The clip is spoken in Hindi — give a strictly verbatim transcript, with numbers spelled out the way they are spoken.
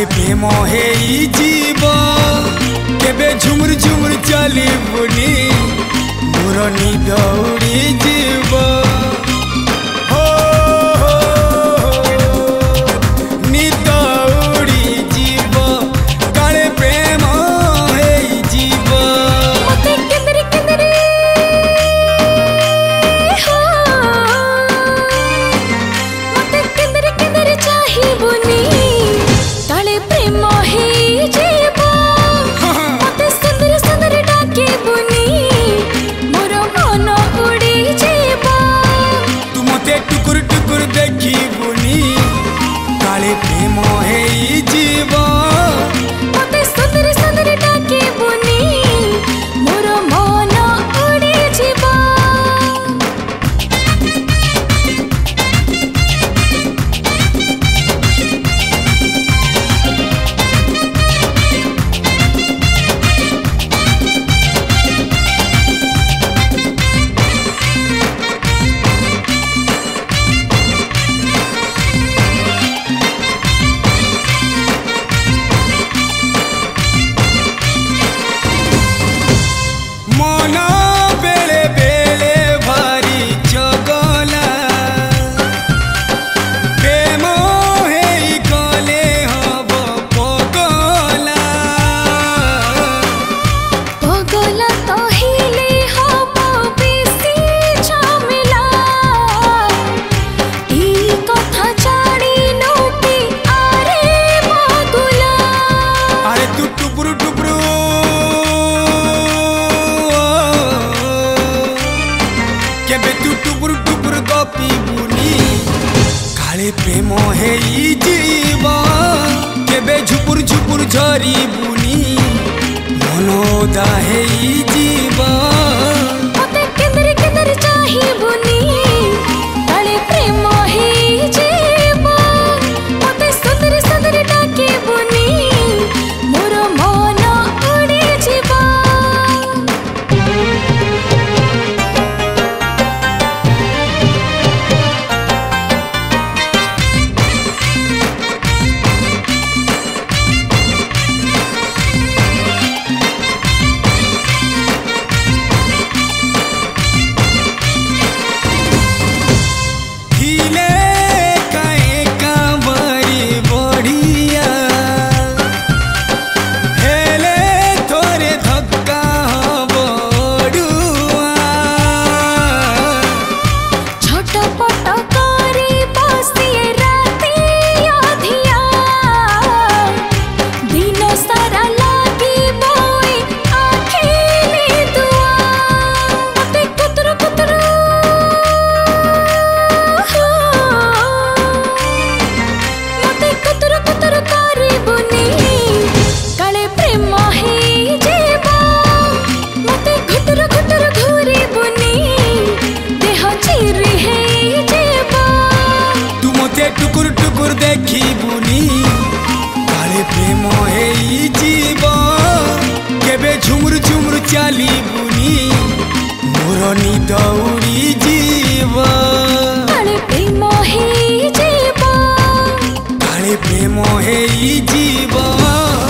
प्रेम हे जीव केबे झुमुर झुमुर चलबुनी मोर निद उड़ी जीव हो निद उड़ी जीव काले प्रेम हे जीव मते केंदरी केंदरी हो मते केंदरी केंदरी चाहिबुनी काले प्रेम हे जीव मते सुंदर सुंदर डाकिबुनी मोर मन उड़ी जीव तू मते टुकुर टुकुर देखिबुनी काले प्रेम हे जीव मते सुंदर सुंदर डाकिबुनी मोर मन उड़ी जीव मन बेले बेले भारी चगला प्रेम हे गले हब पगला पगला तो हिले हब बेसी झमेला ई कथा जानी नोकी आरे मगुला अरे तू टुपुरु टुपुरु केबे तू टुपुरु टुपुरु गपिबुनी काले प्रेम हे जीव केबे झुपुर झुपुर झरिबुनी मनोदा हे जीव मते केंदरी केंदरी चाहिबुनी काले प्रेम हे जीव मते सुंदर सुंदर डाकिबुनी मोर मन उड़ी जीव हिले काहे कांवरी बढ़िया हेले थोरे धक्का बड़ुआ झटपट करी बसिए राती अधिया दिन सारा लागी बोई आखिली दुआ मते कुतुर कुतुर मते कुतुर कुतुर करिबुनी काले प्रेम हे जीव मते घुटुर घुटुर घुरिबुनी देह चिरी हे जीव तू मते टुकुर टुकुर देखिबुनी काले प्रेम हे जीव केबे झुमुर झुमुर चलिबुनी मोर निद उड़ी जीव काले प्रेम हे जीव काले प्रेम हे जीव।